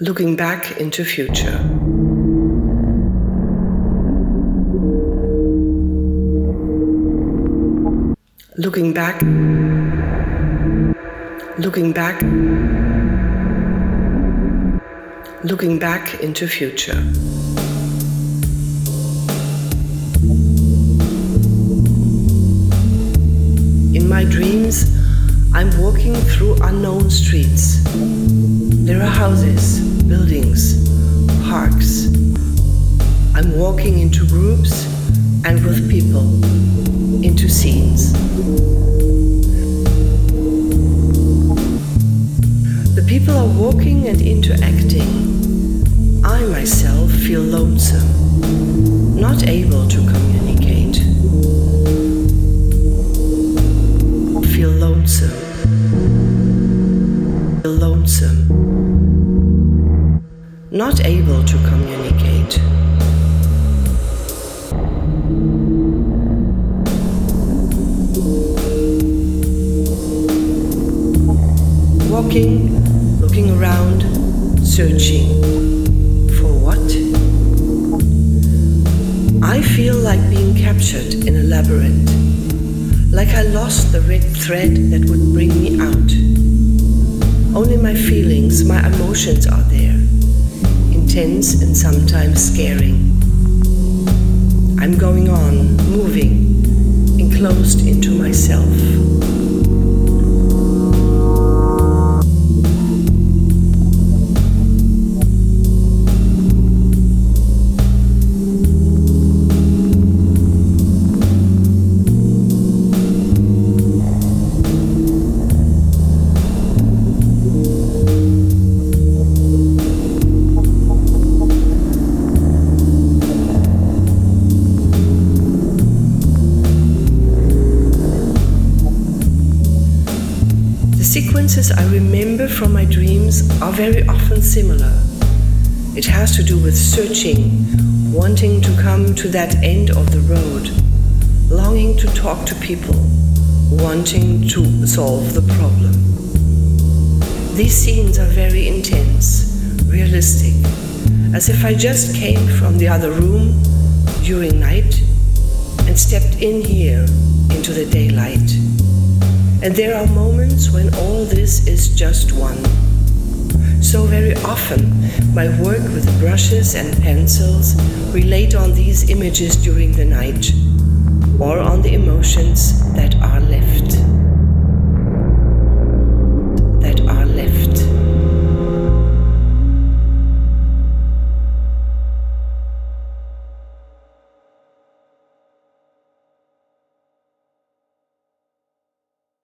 Looking back into future. Looking back. Looking back. Looking back into future. In my dreams, I'm walking through unknown streets. There are houses, buildings, parks. I'm walking into groups and with people, into scenes. The people are walking and interacting. I myself feel lonesome, not able to communicate. Feel lonesome. Feel lonesome. Not able to communicate. Walking, looking around, searching. For what? I feel like being captured in a labyrinth, like I lost the red thread that would bring me out. Only my feelings, my emotions are there, intense and sometimes scaring. I'm going on, moving, enclosed into myself. The sequences I remember from my dreams are very often similar. It has to do with searching, wanting to come to that end of the road, longing to talk to people, wanting to solve the problem. These scenes are very intense, realistic, as if I just came from the other room during night and stepped in here into the daylight. And there are moments when all this is just one. So very often, my work with brushes and pencils relate on these images during the night, or on the emotions